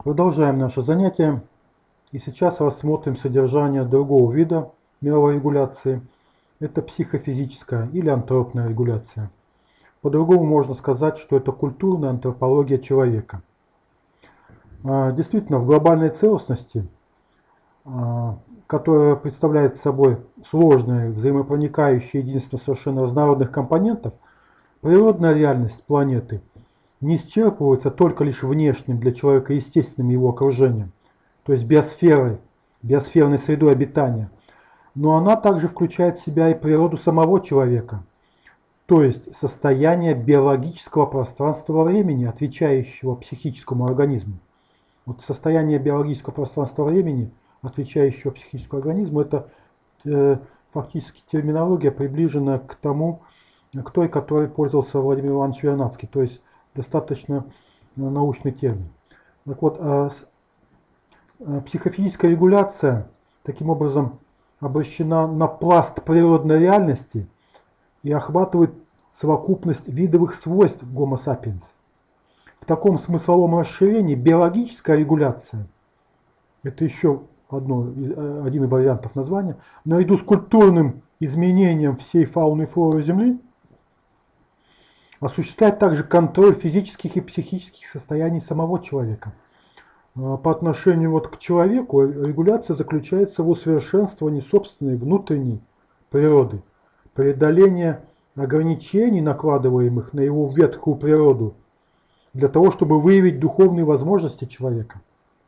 Продолжаем наше занятие. И сейчас рассмотрим содержание другого вида мировой регуляции. Это психофизическая или антропная регуляция. По-другому можно сказать, что это культурная антропология человека. Действительно, в глобальной целостности, которая представляет собой сложное, взаимопроникающее единство совершенно разнородных компонентов, природная реальность планеты не исчерпывается только лишь внешним для человека естественным его окружением, то есть биосферой, биосферной средой обитания, но она также включает в себя и природу самого человека, то есть состояние биологического пространства времени, отвечающего психическому организму. Вот состояние биологического пространства времени, отвечающего психическому организму, это фактически терминология, приближена к тому, к той, которой пользовался Владимир Иванович Вернадский, то есть достаточно научный термин. Так вот, психофизическая регуляция таким образом обращена на пласт природной реальности и охватывает совокупность видовых свойств Homo sapiens. В таком смысловом расширении биологическая регуляция, это еще один из вариантов названия, наряду с культурным изменением всей фауны и флоры Земли, осуществляет также контроль физических и психических состояний самого человека. По отношению к человеку регуляция заключается в усовершенствовании собственной внутренней природы, преодоление ограничений, накладываемых на его ветхую природу, для того, чтобы выявить духовные возможности человека.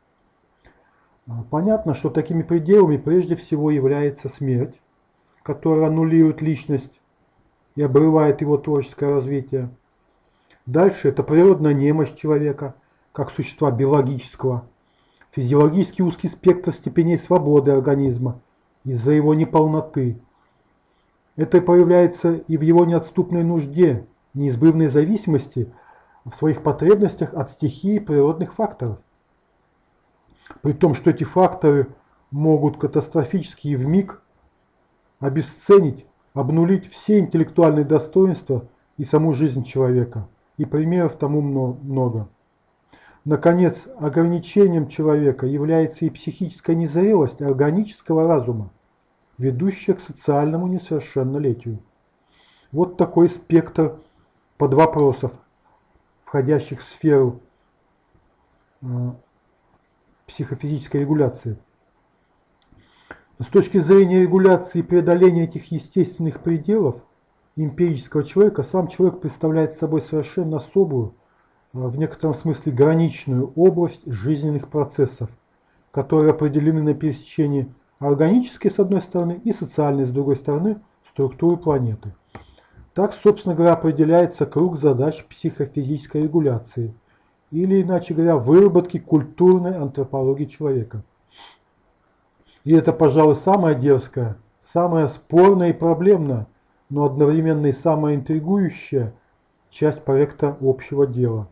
Понятно, что такими пределами прежде всего является смерть, которая аннулирует личность и обрывает его творческое развитие. Дальше это природная немощь человека, как существа биологического, физиологически узкий спектр степеней свободы организма из-за его неполноты. Это проявляется и в его неотступной нужде, неизбывной зависимости в своих потребностях от стихии природных факторов. При том, что эти факторы могут катастрофически и вмиг обесценить, обнулить все интеллектуальные достоинства и саму жизнь человека. И примеров тому много. Наконец, ограничением человека является и психическая незрелость органического разума, ведущая к социальному несовершеннолетию. Вот такой спектр подвопросов, входящих в сферу психофизической регуляции. С точки зрения регуляции и преодоления этих естественных пределов эмпирического человека, сам человек представляет собой совершенно особую, в некотором смысле граничную область жизненных процессов, которые определены на пересечении органической с одной стороны и социальной с другой стороны структуры планеты. Так, собственно говоря, определяется круг задач психофизической регуляции, или, иначе говоря, выработки культурной антропологии человека. И это, пожалуй, самое дерзкое, самое спорное и проблемное, но одновременно и самая интригующая часть проекта общего дела.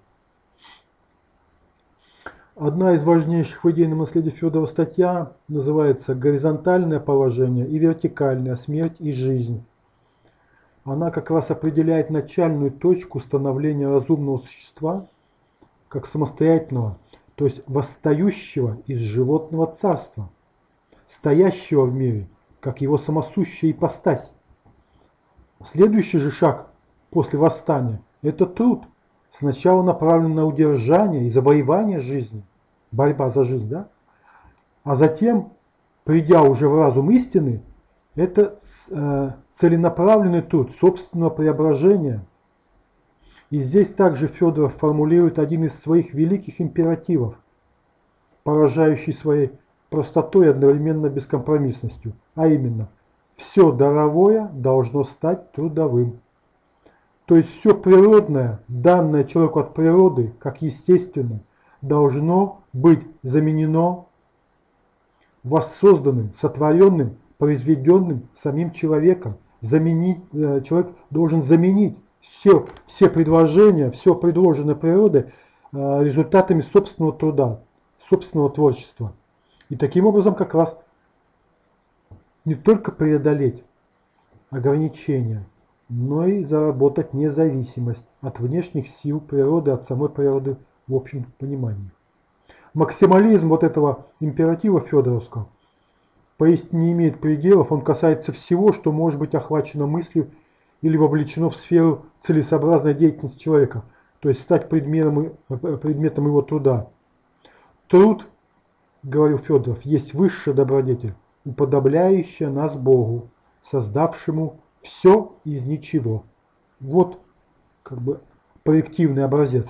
Одна из важнейших в идейном наследии Федорова статья называется «Горизонтальное положение и вертикальная смерть и жизнь». Она как раз определяет начальную точку становления разумного существа как самостоятельного, то есть восстающего из животного царства, стоящего в мире, как его самосущая ипостась. Следующий же шаг после восстания – это труд, сначала направлен на удержание и завоевание жизни, борьба за жизнь, да? А затем, придя уже в разум истины, это целенаправленный труд собственного преображения. И здесь также Федоров формулирует один из своих великих императивов, поражающий своей простотой и одновременно бескомпромиссностью, а именно «все даровое должно стать трудовым». То есть все природное, данное человеку от природы, как естественное, должно быть заменено воссозданным, сотворенным, произведенным самим человеком. Человек должен заменить все предложения, все предложенное природой результатами собственного труда, собственного творчества. И таким образом как раз не только преодолеть ограничения, но и заработать независимость от внешних сил природы, от самой природы в общем понимании. Максимализм вот этого императива федоровского поистине не имеет пределов, он касается всего, что может быть охвачено мыслью или вовлечено в сферу целесообразной деятельности человека, то есть стать предметом его труда. Труд, говорил Федоров, есть высшая добродетель, уподобляющая нас Богу, создавшему все из ничего. Вот как бы проективный образец.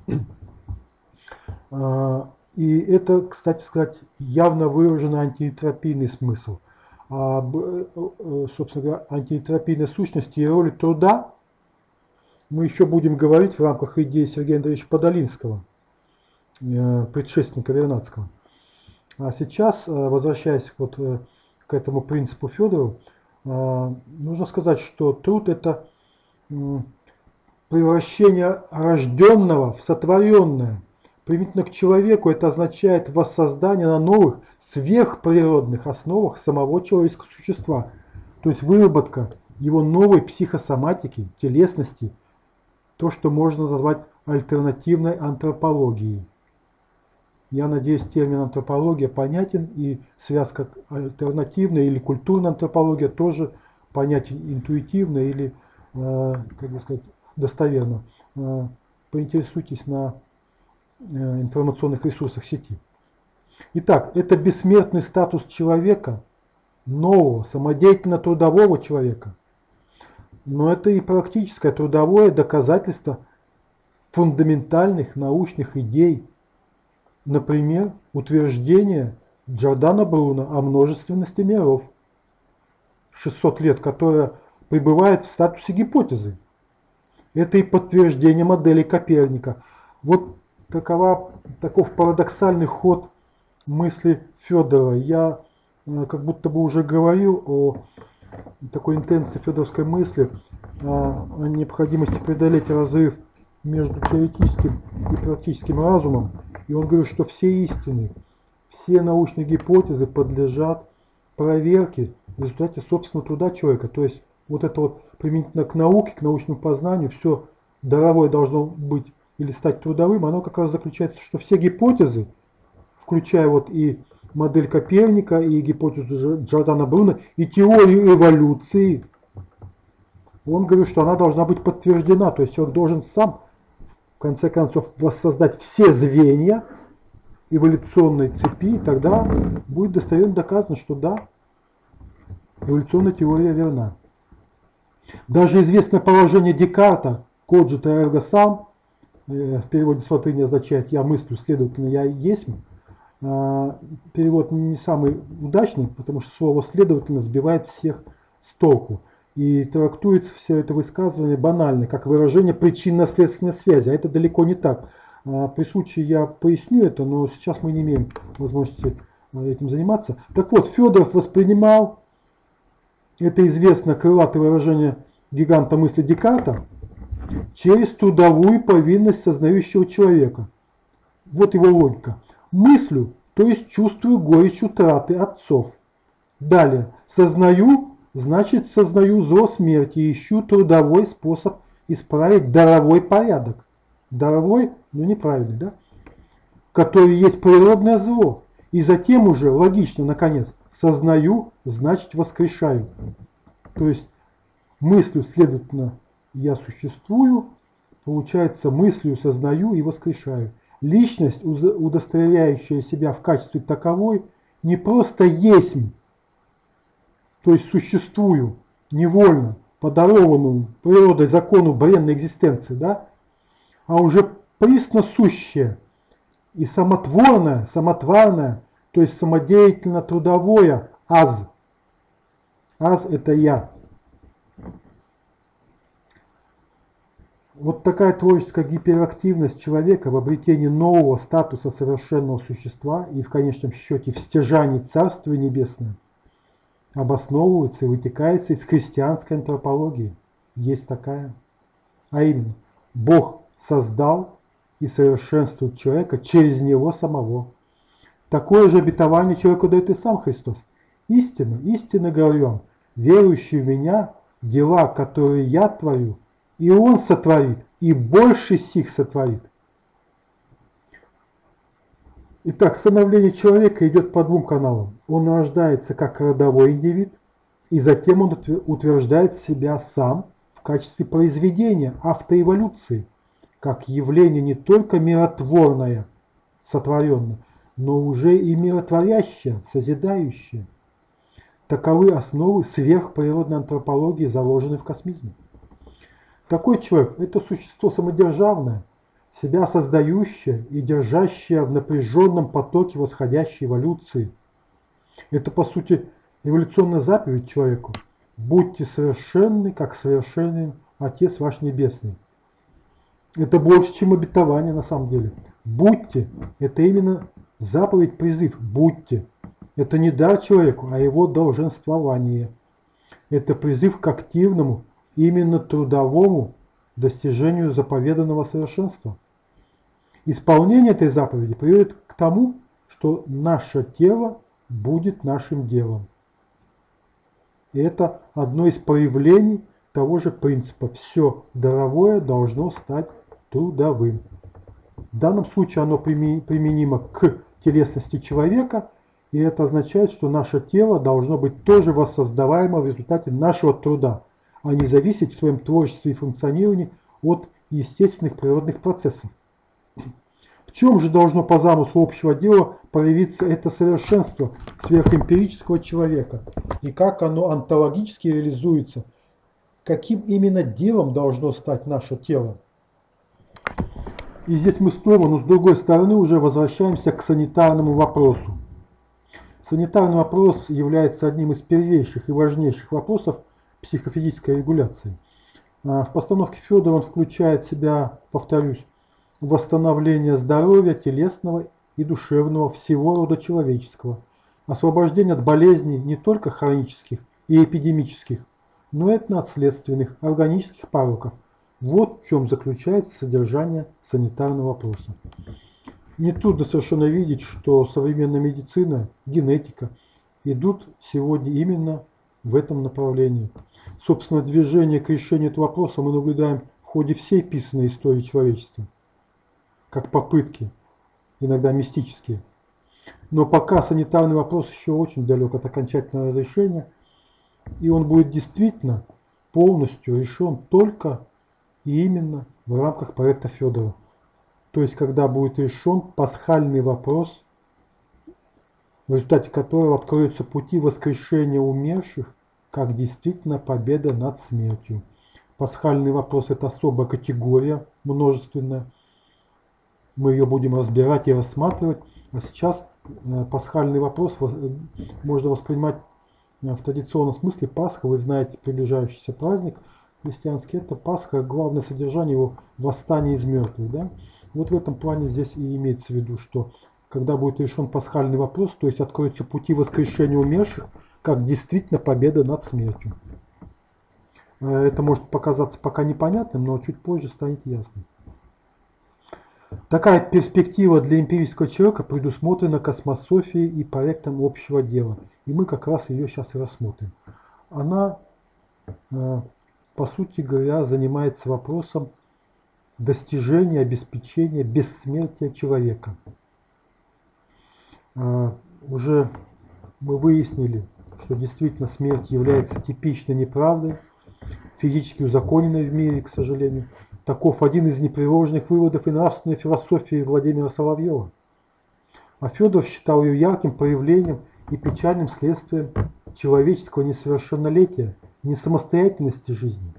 И это, кстати сказать, явно выраженный антиэнтропийный смысл. Собственно говоря, антиэнтропийной сущности и роли труда мы еще будем говорить в рамках идеи Сергея Андреевича Подолинского, предшественника Вернадского. А сейчас, возвращаясь вот к этому принципу Федорова, нужно сказать, что труд – это превращение рожденного в сотворенное. Применительно к человеку это означает воссоздание на новых сверхприродных основах самого человеческого существа, то есть выработка его новой психосоматики, телесности, то, что можно назвать альтернативной антропологией. Я надеюсь, термин антропология понятен, и связка альтернативная или культурная антропология тоже понятен интуитивно или, как бы сказать, достоверно. Поинтересуйтесь на информационных ресурсах сети. Итак, это бессмертный статус человека, нового, самодеятельно-трудового человека. Но это и практическое трудовое доказательство фундаментальных научных идей. Например, утверждение Джордано Бруно о множественности миров, 600 лет, которое пребывает в статусе гипотезы. Это и подтверждение модели Коперника. Вот таков парадоксальный ход мысли Федорова. Я как будто бы уже говорил о такой интенции федоровской мысли, о необходимости преодолеть разрыв между теоретическим и практическим разумом. И он говорит, что все истины, все научные гипотезы подлежат проверке в результате собственного труда человека. То есть вот это вот применительно к науке, к научному познанию, все даровое должно быть или стать трудовым, оно как раз заключается, что все гипотезы, включая вот и модель Коперника, и гипотезу Джордано Бруно, и теорию эволюции, он говорит, что она должна быть подтверждена. То есть человек должен сам, в конце концов, воссоздать все звенья эволюционной цепи, и тогда будет достоверно доказано, что да, эволюционная теория верна. Даже известное положение Декарта «Cogito ergo sum», в переводе с латыни означает «я мыслю, следовательно, я есть». Перевод не самый удачный, потому что слово «следовательно» сбивает всех с толку. И трактуется все это высказывание банально, как выражение причинно-следственной связи. А это далеко не так. При случае я поясню это, но сейчас мы не имеем возможности этим заниматься. Так вот, Федоров воспринимал это известное крылатое выражение гиганта мысли Декарта через трудовую повинность сознающего человека. Вот его логика. Мыслю, то есть чувствую горечь утраты отцов. Далее. Сознаю, значит сознаю зло смерти и ищу трудовой способ исправить даровой порядок. Даровой, но неправильный, да? Который есть природное зло. И затем уже, логично, наконец, сознаю, значит воскрешаю. То есть мыслью, следовательно, я существую, получается, мыслью сознаю и воскрешаю. Личность, удостоверяющая себя в качестве таковой, не просто есть, то есть существую, невольно, по дарованному природой закону бренной экзистенции, да, а уже присно сущее и самотворное, то есть самодеятельно-трудовое аз. Аз – это я. Вот такая творческая гиперактивность человека в обретении нового статуса совершенного существа и в конечном счете в стяжании Царствия Небесного обосновывается и вытекается из христианской антропологии. Есть такая. А именно, Бог создал и совершенствует человека через него самого. Такое же обетование человеку дает и сам Христос. Истинно, истинно говорю вам, верующий в меня, дела, которые я творю, и он сотворит, и больше сих сотворит. Итак, становление человека идет по двум каналам. Он рождается как родовой индивид, и затем он утверждает себя сам в качестве произведения автоэволюции, как явление не только миротворное, сотворенное, но уже и миротворящее, созидающее. Таковы основы сверхприродной антропологии, заложенные в космизме. Такой человек – это существо самодержавное, себя создающее и держащее в напряженном потоке восходящей эволюции. Это, по сути, эволюционная заповедь человеку. Будьте совершенны, как совершенен Отец ваш Небесный. Это больше, чем обетование на самом деле. Будьте – это именно заповедь, призыв. Будьте. Это не дар человеку, а его долженствование. Это призыв к активному, именно трудовому достижению заповеданного совершенства. Исполнение этой заповеди приводит к тому, что наше тело будет нашим делом. И это одно из проявлений того же принципа. Все даровое должно стать трудовым. В данном случае оно применимо к телесности человека, и это означает, что наше тело должно быть тоже воссоздаваемо в результате нашего труда, а не зависеть в своем творчестве и функционировании от естественных природных процессов. В чем же должно по замыслу общего дела проявиться это совершенство сверхэмпирического человека? И как оно онтологически реализуется? Каким именно делом должно стать наше тело? И здесь мы снова, но с другой стороны, уже возвращаемся к санитарному вопросу. Санитарный вопрос является одним из первейших и важнейших вопросов психофизической регуляции. В постановке Федора он включает в себя, повторюсь, восстановление здоровья телесного и душевного всего рода человеческого, освобождение от болезней не только хронических и эпидемических, но и от наследственных органических пороков. Вот в чем заключается содержание санитарного вопроса. Не трудно совершенно видеть, что современная медицина, генетика идут сегодня именно в этом направлении. Собственно, движение к решению этого вопроса мы наблюдаем в ходе всей писанной истории человечества, как попытки, иногда мистические. Но пока санитарный вопрос еще очень далек от окончательного разрешения, и он будет действительно полностью решен только и именно в рамках проекта Федора. То есть, когда будет решен пасхальный вопрос, в результате которого откроются пути воскрешения умерших, как действительно победа над смертью. Пасхальный вопрос – это особая категория, множественная. Мы ее будем разбирать и рассматривать. А сейчас пасхальный вопрос можно воспринимать в традиционном смысле. Пасха, вы знаете, приближающийся праздник христианский, это Пасха, главное содержание его – восстание из мертвых. Да? Вот в этом плане здесь и имеется в виду, что когда будет решен пасхальный вопрос, то есть откроются пути воскрешения умерших, как действительно победа над смертью. Это может показаться пока непонятным, но чуть позже станет ясным. Такая перспектива для эмпирического человека предусмотрена космософией и проектом общего дела. И мы как раз ее сейчас и рассмотрим. Она, по сути говоря, занимается вопросом достижения, обеспечения бессмертия человека. Уже мы выяснили, что действительно смерть является типичной неправдой, физически узаконенной в мире, к сожалению. Таков один из непреложных выводов и нравственной философии Владимира Соловьева. А Федоров считал ее ярким проявлением и печальным следствием человеческого несовершеннолетия, несамостоятельности жизни.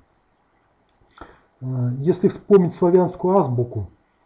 Если вспомнить славянскую азбуку,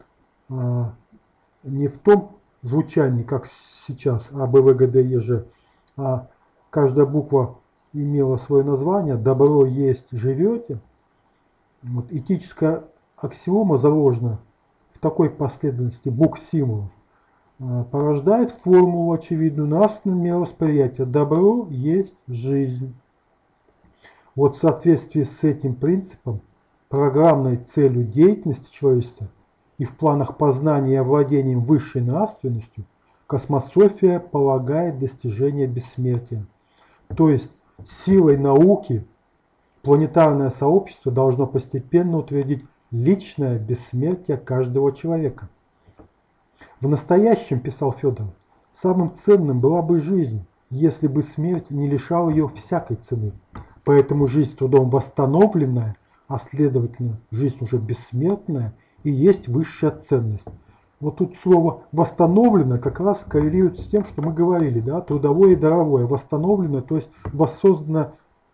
не в том звучании, как сейчас, А, Б, В, Г, Д, Е, Ж, а каждая буква имела свое название, добро есть живете. Вот, этическая аксиома заложена в такой последовательности букв символов, порождает формулу очевидную нравственного мировосприятия. Добро есть жизнь. Вот в соответствии с этим принципом, программной целью деятельности человечества и в планах познания и овладения высшей нравственностью, космософия полагает достижение бессмертия. То есть силой науки планетарное сообщество должно постепенно утвердить личное бессмертие каждого человека. В настоящем, писал Федоров, самым ценным была бы жизнь, если бы смерть не лишала ее всякой цены. Поэтому жизнь трудом восстановленная, а следовательно жизнь уже бессмертная, и есть высшая ценность. Вот тут слово «восстановлено» как раз коррелирует с тем, что мы говорили, да, трудовое и даровое. Восстановлено, то есть воссоздано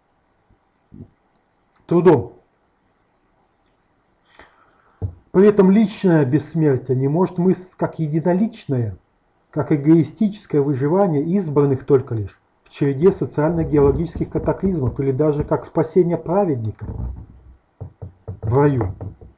трудом. При этом личное бессмертие не может мыслить как единоличное, как эгоистическое выживание избранных только лишь в череде социально-геологических катаклизмов или даже как спасение праведников в раю.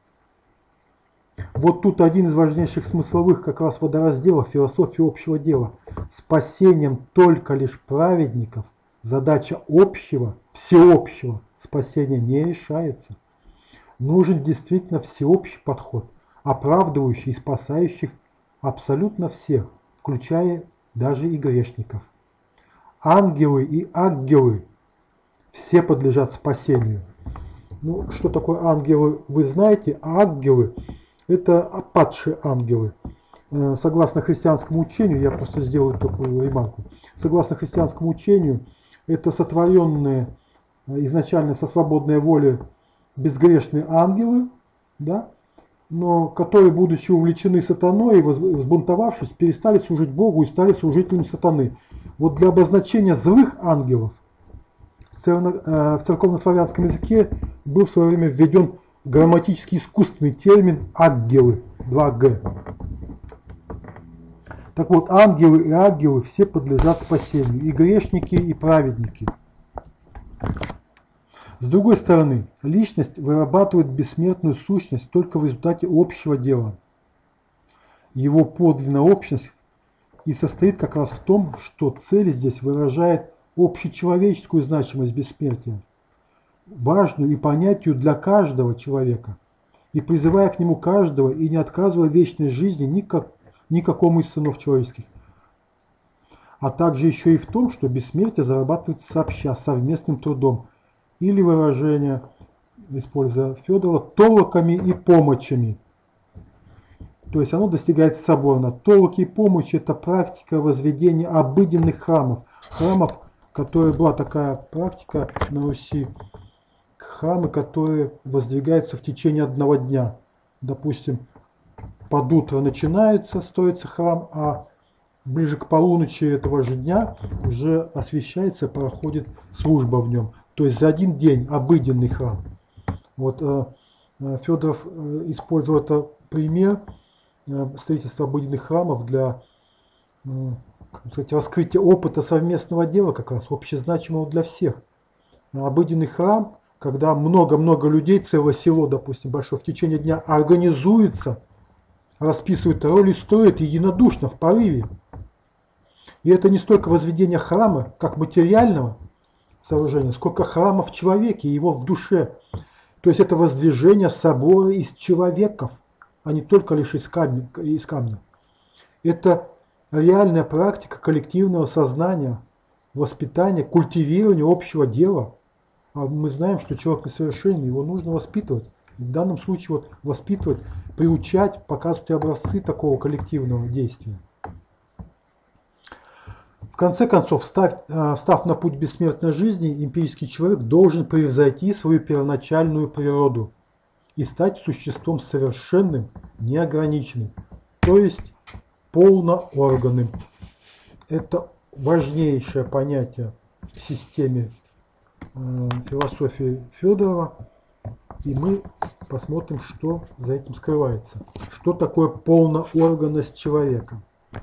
Вот тут один из важнейших смысловых как раз водоразделов философии общего дела. Спасением только лишь праведников задача общего, всеобщего спасения не решается. Нужен действительно всеобщий подход, оправдывающий и спасающий абсолютно всех, включая даже и грешников. Ангелы и ангелы все подлежат спасению. Ну, что такое ангелы, вы знаете, а ангелы – это падшие ангелы. Согласно христианскому учению, я просто сделаю такую ремарку, согласно христианскому учению, это сотворенные изначально со свободной воли безгрешные ангелы, да, но которые, будучи увлечены сатаной и взбунтовавшись, перестали служить Богу и стали служителями сатаны. Вот для обозначения злых ангелов в церковно-славянском языке был в свое время введен грамматически искусственный термин «ангелы», 2Г. Так вот, ангелы и ангелы все подлежат спасению, и грешники, и праведники. С другой стороны, личность вырабатывает бессмертную сущность только в результате общего дела. Его подлинная общность и состоит как раз в том, что цель здесь выражает общечеловеческую значимость бессмертия, важную и понятию для каждого человека, и призывая к нему каждого и не отказывая вечной жизни никакому из сынов человеческих. А также еще и в том, что бессмертие зарабатывается сообща, совместным трудом, или выражение, используя Федорова, толоками и помощами. То есть оно достигается соборно. Толоки и помощи – это практика возведения обыденных храмов. Храмов, которые была такая практика на Руси, храмы, которые воздвигаются в течение одного дня. Допустим, под утро начинается строиться храм, а ближе к полуночи этого же дня уже освещается, проходит служба в нем. То есть за один день обыденный храм. Вот Федоров использовал это пример строительства обыденных храмов для раскрытия опыта совместного дела, как раз общезначимого для всех. Обыденный храм, когда много-много людей, целое село, допустим, большое, в течение дня организуется, расписывает роли, строит единодушно, в порыве. И это не столько возведение храма, как материального сооружения, сколько храма в человеке, его в душе. То есть это воздвижение собора из человеков, а не только лишь из камня. Это реальная практика коллективного сознания, воспитания, культивирования общего дела. А мы знаем, что человек несовершенен, его нужно воспитывать. В данном случае вот воспитывать, приучать, показывать образцы такого коллективного действия. В конце концов, став на путь бессмертной жизни, эмпирический человек должен превзойти свою первоначальную природу и стать существом совершенным, неограниченным, то есть полноорганным. Это важнейшее понятие в системе философии Федорова, и мы посмотрим, что за этим скрывается. Что такое полноорганность человека?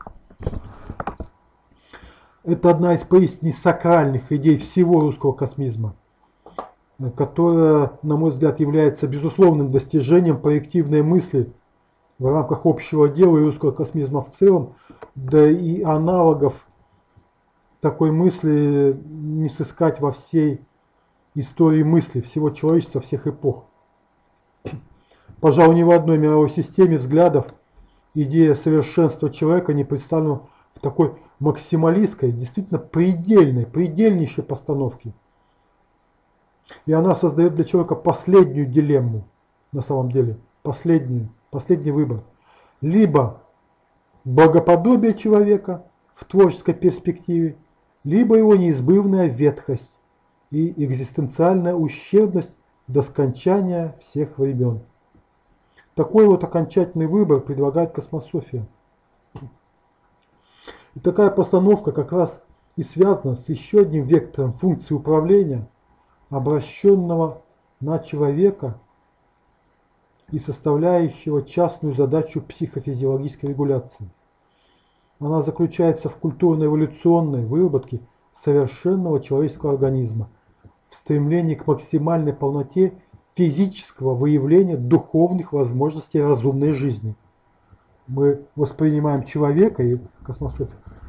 Это одна из поистине сакральных идей всего русского космизма, которая, на мой взгляд, является безусловным достижением проективной мысли в рамках общего дела и русского космизма в целом, да и аналогов такой мысли не сыскать во всей истории мысли всего человечества, всех эпох. Пожалуй, ни в одной мировой системе взглядов идея совершенства человека не представлена в такой максималистской, действительно предельнейшей постановке. И она создает для человека последнюю дилемму, на самом деле, последний выбор. Либо богоподобие человека в творческой перспективе, либо его неизбывная ветхость и экзистенциальная ущербность до скончания всех времен. Такой вот окончательный выбор предлагает космософия. И такая постановка как раз и связана с еще одним вектором функции управления, обращенного на человека и составляющего частную задачу психофизиологической регуляции. Она заключается в культурно-эволюционной выработке совершенного человеческого организма, в стремлении к максимальной полноте физического выявления духовных возможностей разумной жизни. Мы воспринимаем человека и космософию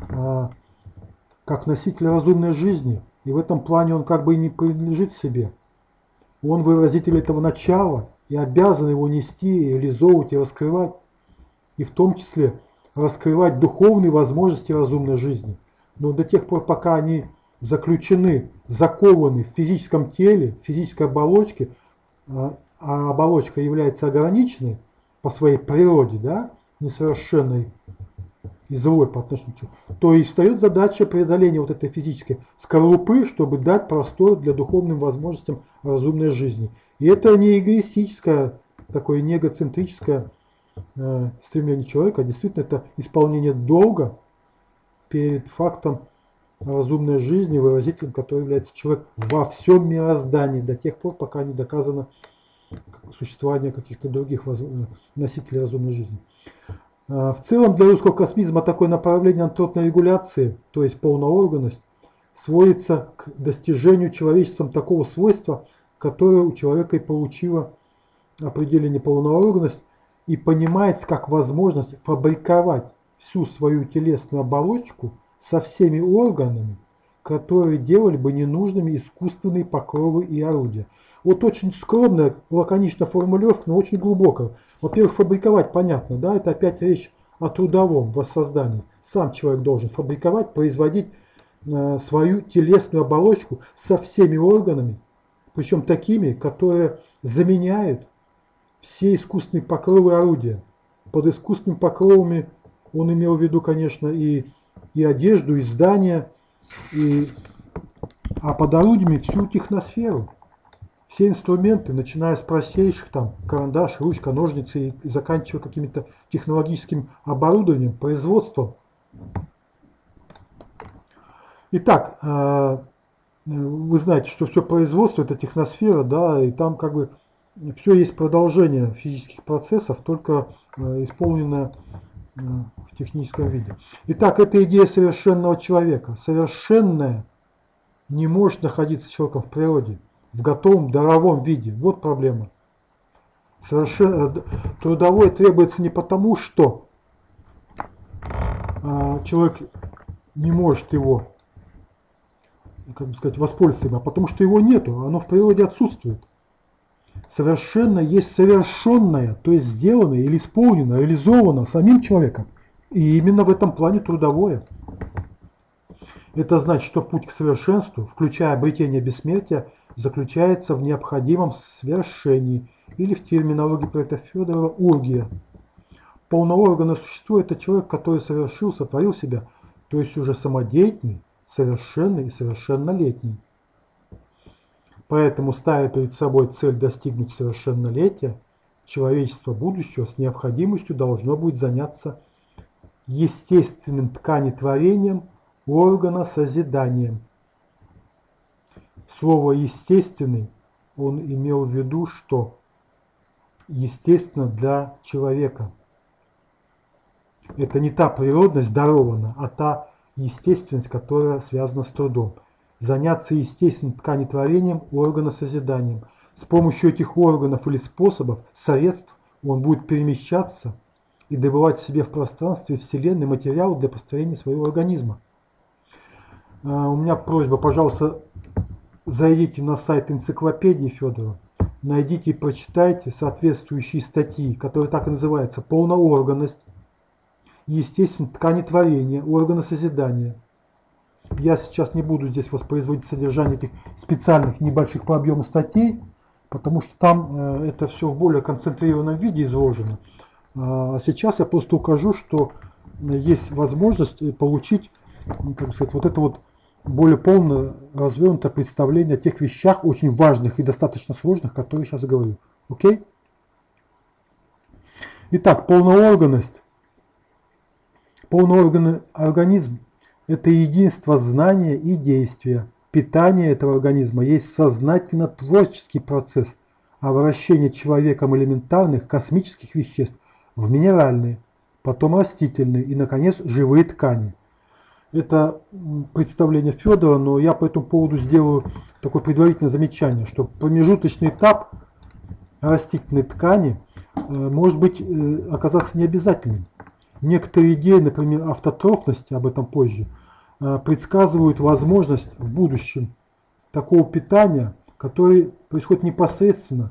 как носителя разумной жизни, и в этом плане он как бы и не принадлежит себе. Он выразитель этого начала и обязан его нести, реализовывать и раскрывать, и в том числе раскрывать духовные возможности разумной жизни. Но до тех пор, пока они заключены, закованы в физическом теле, в физической оболочке, а оболочка является ограниченной по своей природе, да, несовершенной и злой по отношению к человеку, то и встает задача преодоления вот этой физической скорлупы, чтобы дать простор для духовным возможностям разумной жизни. И это не эгоистическое, такое не эгоцентрическое стремление человека, а действительно это исполнение долга перед фактом разумной жизни, выразителем которой является человек во всем мироздании, до тех пор, пока не доказано существование каких-то других носителей разумной жизни. В целом для русского космизма такое направление антропной регуляции, то есть полноорганность, сводится к достижению человечеством такого свойства, которое у человека и получило определение полноорганность и понимается как возможность фабриковать всю свою телесную оболочку со всеми органами, которые делали бы ненужными искусственные покровы и орудия. Вот очень скромная, лаконичная формулировка, но очень глубокая. Во-первых, фабриковать понятно, да, это опять речь о трудовом воссоздании. Сам человек должен фабриковать, производить свою телесную оболочку со всеми органами, причем такими, которые заменяют все искусственные покровы и орудия. Под искусственными покровами он имел в виду, конечно, и одежду, и здания, а под орудиями всю техносферу. Все инструменты, начиная с простейших, там, карандаш, ручка, ножницы и заканчивая каким-то технологическим оборудованием, производством. Итак, вы знаете, что все производство это техносфера, да, и там как бы все есть продолжение физических процессов, только исполненное в техническом виде. Итак, это идея совершенного человека. Совершенное не может находиться человеком в природе, в готовом даровом виде. Вот проблема. Трудовое требуется не потому, что человек не может его, как бы сказать, воспользоваться им, а потому что его нету, оно в природе отсутствует. Совершенно есть совершенное, то есть сделанное или исполнено, реализовано самим человеком. И именно в этом плане трудовое. Это значит, что путь к совершенству, включая обретение бессмертия, заключается в необходимом свершении, или в терминологии проекта Федорова оргия. Полноорганное существо – это человек, который совершил, сотворил себя, то есть уже самодеятельный, совершенный и совершеннолетний. Поэтому, ставя перед собой цель достигнуть совершеннолетия, человечество будущего с необходимостью должно будет заняться естественным тканетворением, органа созиданием. Слово «естественный» он имел в виду, что естественно для человека. Это не та природность дарована, а та естественность, которая связана с трудом. Заняться естественным тканетворением, органосозиданием. С помощью этих органов или способов, средств он будет перемещаться и добывать себе в пространстве Вселенной материал для построения своего организма. У меня просьба, пожалуйста, зайдите на сайт энциклопедии Федорова, найдите и прочитайте соответствующие статьи, которые так и называются «Полноорганность», «Естественное тканетворение», «Органосозидание». Я сейчас не буду здесь воспроизводить содержание этих специальных небольших по объему статей, потому что там это все в более концентрированном виде изложено. А сейчас я просто укажу, что есть возможность получить, ну, как сказать, вот это вот более полное, развернутое представление о тех вещах, очень важных и достаточно сложных, которые я сейчас говорю. Окей? Итак, полноорганность. Полноорганный организм – это единство знания и действия. Питание этого организма есть сознательно-творческий процесс обращения человеком элементарных космических веществ в минеральные, потом растительные и, наконец, живые ткани. Это представление Федора, но я по этому поводу сделаю такое предварительное замечание, что промежуточный этап растительной ткани может быть оказаться необязательным. Некоторые идеи, например, автотрофности, об этом позже, предсказывают возможность в будущем такого питания, которое происходит непосредственно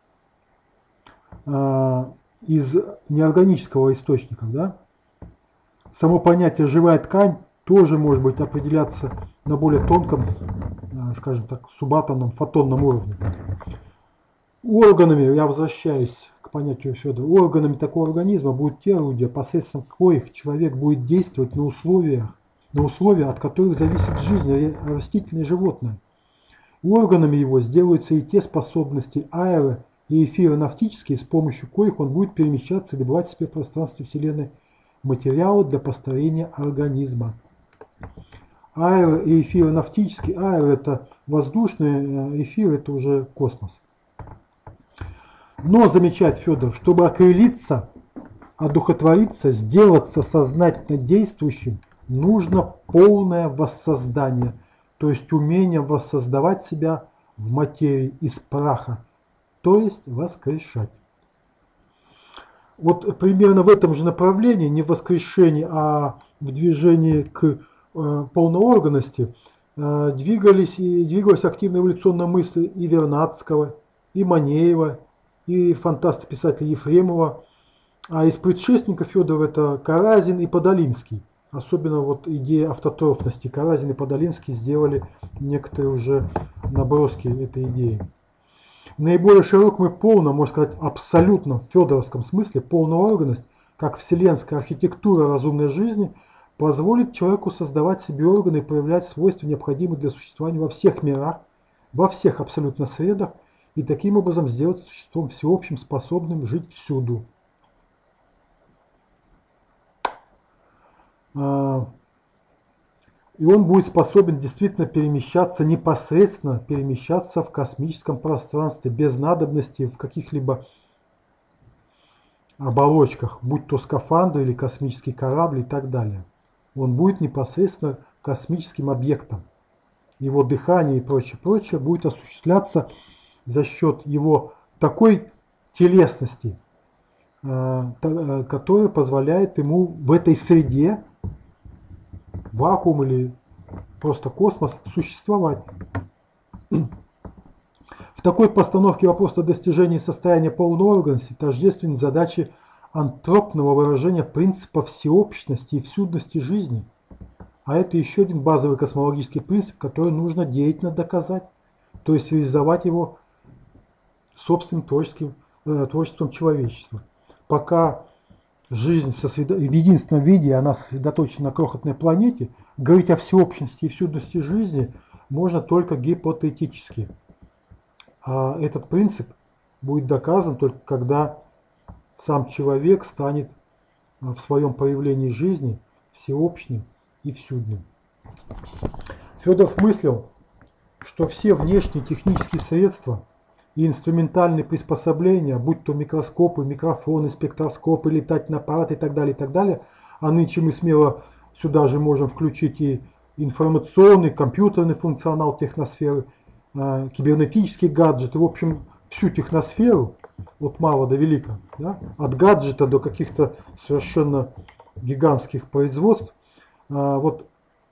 из неорганического источника. Да? Само понятие «живая ткань» тоже может быть определяться на более тонком, скажем так, субатомном, фотонном уровне. Органами, я возвращаюсь к понятию Федора, органами такого организма будут те орудия, посредством коих человек будет действовать на условия, от которых зависит жизнь растительное и животное. Органами его сделаются и те способности аэро- и эфиронавтические, с помощью коих он будет перемещаться и добывать себе в пространстве Вселенной материалы для построения организма. Аэро- и эфиронавтические, аэро – это воздушный, эфир – это уже космос. Но, замечает Федор, чтобы окрылиться, одухотвориться, сделаться сознательно действующим, нужно полное воссоздание, то есть умение воссоздавать себя в материи из праха, то есть воскрешать. Вот примерно в этом же направлении, не в воскрешении, а в движении к полноорганности, двигалась активная эволюционная мысль и Вернадского, и Манеева, и фантаста-писателя Ефремова, а из предшественников Федора это Каразин и Подолинский. Особенно вот идея автотрофности. Каразин и Подолинский сделали некоторые уже наброски этой идеи. В наиболее широком и полном, можно сказать, абсолютном федоровском смысле полноорганность, как вселенская архитектура разумной жизни, позволит человеку создавать себе органы и проявлять свойства, необходимые для существования во всех мирах, во всех абсолютно средах, и таким образом сделать существом всеобщим, способным жить всюду. И он будет способен действительно перемещаться, непосредственно перемещаться в космическом пространстве, без надобности в каких-либо оболочках, будь то скафандр или космический корабль и так далее. Он будет непосредственно космическим объектом. Его дыхание и прочее будет осуществляться за счет его такой телесности, которая позволяет ему в этой среде, вакуум или просто космос, существовать. В такой постановке вопроса достижения состояния полноорганности тождественны задачи антропного выражения принципа всеобщности и всюдности жизни. А это еще один базовый космологический принцип, который нужно деятельно доказать, то есть реализовать его собственным творчеством человечества. Пока жизнь в единственном виде, она сосредоточена на крохотной планете, говорить о всеобщности и всюдности жизни можно только гипотетически. А этот принцип будет доказан только когда сам человек станет в своем проявлении жизни всеобщим и всюдным. Федоров мыслил, что все внешние технические средства и инструментальные приспособления, будь то микроскопы, микрофоны, спектроскопы, летательные аппараты и так далее, а нынче мы смело сюда же можем включить и информационный, компьютерный функционал техносферы, кибернетические гаджеты, в общем, всю техносферу, от мала до велика, да, от гаджета до каких-то совершенно гигантских производств, вот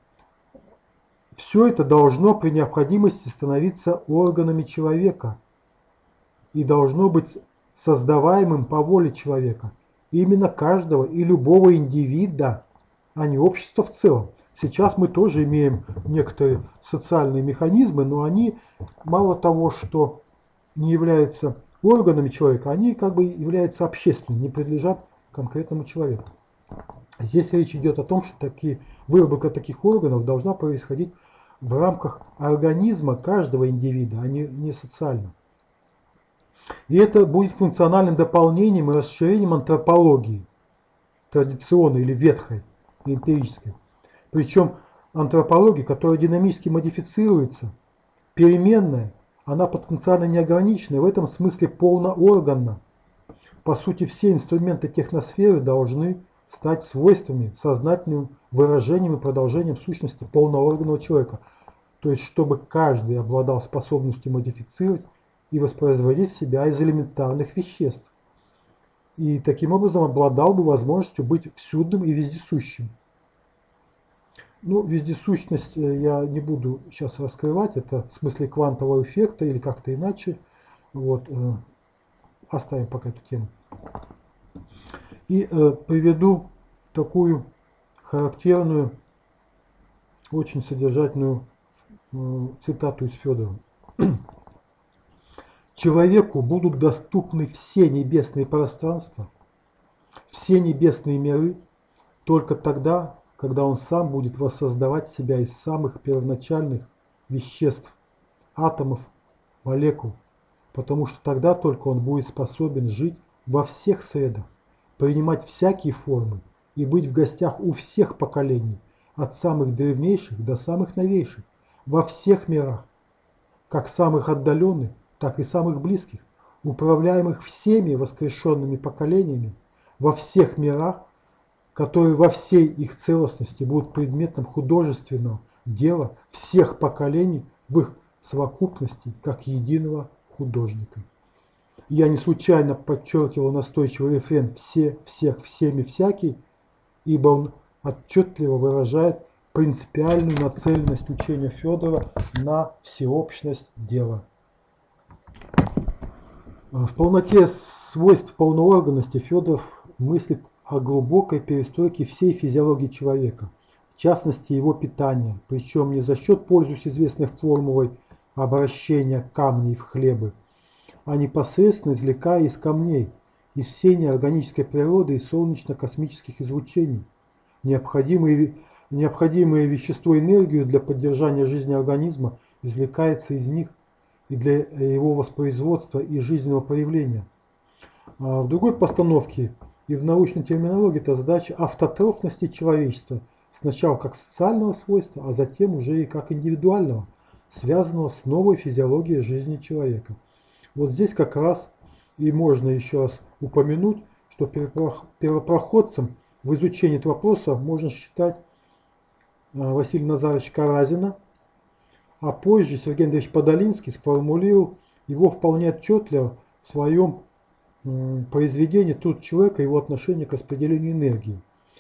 все это должно при необходимости становиться органами человека и должно быть создаваемым по воле человека, именно каждого и любого индивида, а не общества в целом. Сейчас мы тоже имеем некоторые социальные механизмы, но они мало того, что не являются органами человека, они как бы являются общественными, не принадлежат конкретному человеку. Здесь речь идет о том, что выработка таких органов должна происходить в рамках организма каждого индивида, а не социально. И это будет функциональным дополнением и расширением антропологии, традиционной или ветхой, и эмпирической. Причем антропология, которая динамически модифицируется, переменная, она потенциально неограничена, в этом смысле полноорганна. По сути, все инструменты техносферы должны стать свойствами, сознательным выражением и продолжением сущности полноорганного человека. То есть, чтобы каждый обладал способностью модифицировать и воспроизводить себя из элементарных веществ. И таким образом обладал бы возможностью быть всюдным и вездесущим. Ну, вездесущность я не буду сейчас раскрывать, это в смысле квантового эффекта или как-то иначе. Вот, оставим пока эту тему. И приведу такую характерную, очень содержательную цитату из Федорова. Человеку будут доступны все небесные пространства, все небесные миры, только тогда, когда он сам будет воссоздавать себя из самых первоначальных веществ, атомов, молекул, потому что тогда только он будет способен жить во всех средах, принимать всякие формы и быть в гостях у всех поколений, от самых древнейших до самых новейших, во всех мирах, как самых отдаленных, так и самых близких, управляемых всеми воскрешенными поколениями, во всех мирах, которые во всей их целостности будут предметом художественного дела всех поколений в их совокупности, как единого художника. Я не случайно подчеркивал настойчивый рефрен «все, всех, всеми, всякий», ибо он отчетливо выражает принципиальную нацеленность учения Федора на всеобщность дела. В полноте свойств полноорганности Федоров мыслит о глубокой перестройке всей физиологии человека, в частности его питания, причем не за счет, пользуясь известной формулой обращения камней в хлебы, а непосредственно извлекая из камней, из всей неорганической природы и солнечно-космических излучений, необходимое вещество энергию для поддержания жизни организма извлекается из них и для его воспроизводства и жизненного проявления. В другой постановке и в научной терминологии это задача автотрофности человечества, сначала как социального свойства, а затем уже и как индивидуального, связанного с новой физиологией жизни человека. Вот здесь как раз и можно еще раз упомянуть, что первопроходцем в изучении этого вопроса можно считать Василия Назаровича Каразина, а позже Сергей Андреевич Подолинский сформулировал его вполне отчетливо в своем произведении «Труд человека и его отношение к распределению энергии».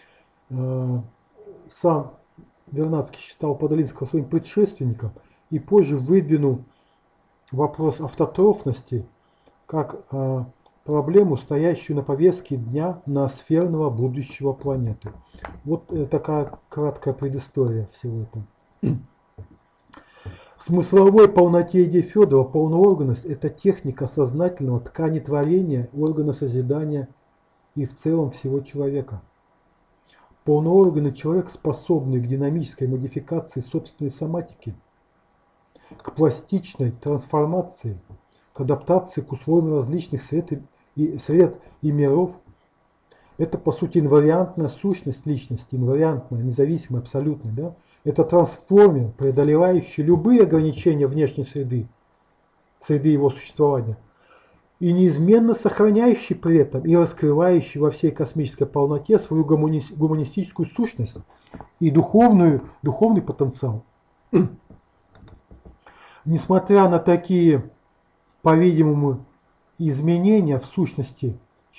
Сам Вернадский считал Подолинского своим предшественником и позже выдвинул вопрос автотрофности как проблему, стоящую на повестке дня ноосферного будущего планеты. Вот такая краткая предыстория всего этого. В смысловой полноте идей Федорова полноорганность – это техника сознательного тканетворения органа созидания и в целом всего человека. Полноорганный человек, способный к динамической модификации собственной соматики, к пластичной трансформации, к адаптации к условиям различных сред и миров. Это, по сути, инвариантная сущность личности, инвариантная, независимая, абсолютная. Да? Это трансформер, преодолевающий любые ограничения внешней среды его существования, и неизменно сохраняющий при этом и раскрывающий во всей космической полноте свою гуманистическую сущность и духовный потенциал. Несмотря на такие, по-видимому, изменения в сущности,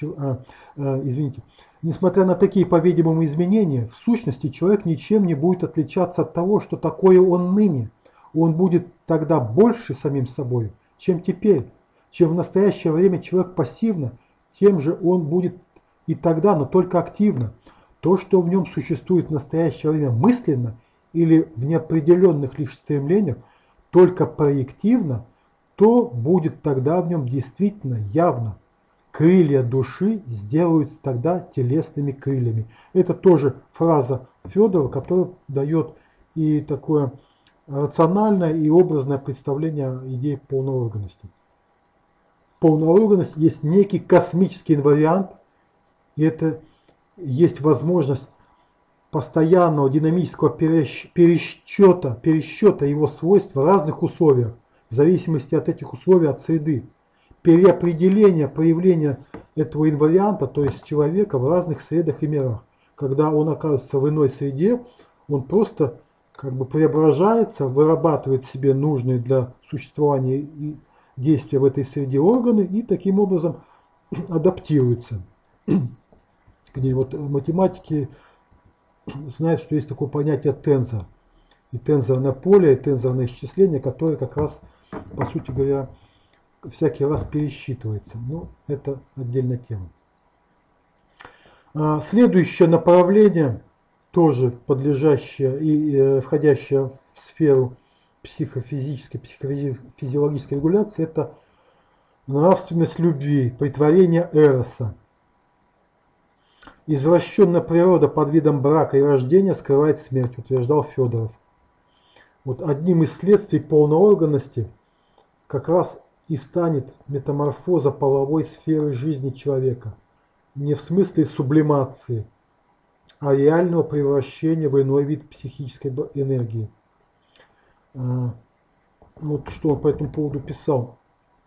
несмотря на такие, по-видимому, изменения в сущности, человек ничем не будет отличаться от того, что такое он ныне. Он будет тогда больше самим собой, чем теперь. Чем в настоящее время человек пассивно, тем же он будет и тогда, но только активно. То, что в нем существует в настоящее время мысленно или в неопределенных лишь стремлениях, только проективно, то будет тогда в нем действительно явно. крылья души сделают тогда телесными крыльями. Это тоже фраза Федорова, которая дает и такое рациональное и образное представление идеи полной органности. Полная органность есть некий космический инвариант, и это есть возможность постоянного динамического пересчета его свойств в разных условиях, в зависимости от этих условий, от среды. Переопределение проявления этого инварианта, то есть человека, в разных средах и мирах. Когда он оказывается в иной среде, он просто как бы преображается, вырабатывает себе нужные для существования и действия в этой среде органы и таким образом адаптируется к ней. Вот математики знают, что есть такое понятие тензор. И тензорное поле, и тензорное исчисление, которое как раз, по сути говоря, всякий раз пересчитывается. Но это отдельная тема. Следующее направление, тоже подлежащее и входящее в сферу психофизической, психофизиологической регуляции, это нравственность любви, претворение эроса. Извращенная природа под видом брака и рождения скрывает смерть, утверждал Федоров. Вот одним из следствий полной органности как раз и станет метаморфоза половой сферы жизни человека. Не в смысле сублимации, а реального превращения в иной вид психической энергии. Вот что он по этому поводу писал.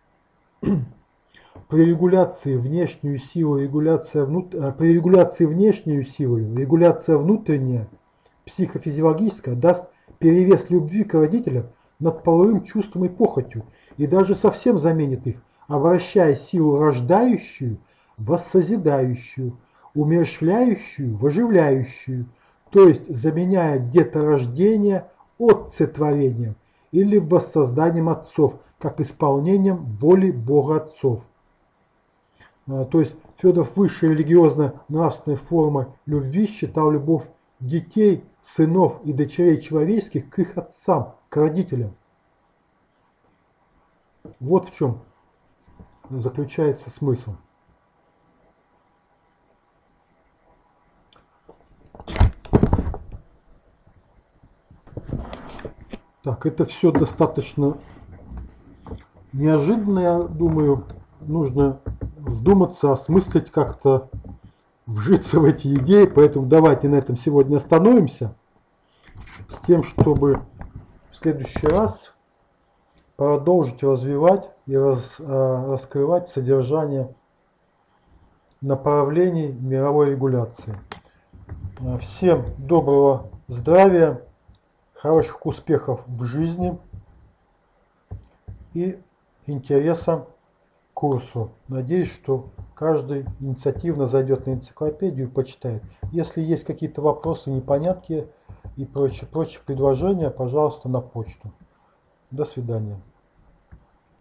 При регуляции внешнюю силу, при регуляции внешнюю силу, регуляция внутренняя, психофизиологическая, даст перевес любви к родителям над половым чувством и похотью, и даже совсем заменит их, обращая силу рождающую в воссозидающую, умерщвляющую в оживляющую, то есть заменяя деторождение отцетворением или воссозданием отцов, как исполнением воли Бога отцов. То есть Федоров высшей религиозно-нравственной формой любви считал любовь детей, сынов и дочерей человеческих к их отцам, к родителям. Вот в чем заключается смысл. Так, это все достаточно неожиданно, я думаю, нужно вдуматься, осмыслить как-то, вжиться в эти идеи, поэтому давайте на этом сегодня остановимся, с тем, чтобы в следующий раз продолжить развивать и раскрывать содержание направлений мировой регуляции. Всем доброго здравия, хороших успехов в жизни и интереса к курсу. Надеюсь, что каждый инициативно зайдет на энциклопедию и почитает. Если есть какие-то вопросы, непонятки и прочие предложения, пожалуйста, на почту. До свидания.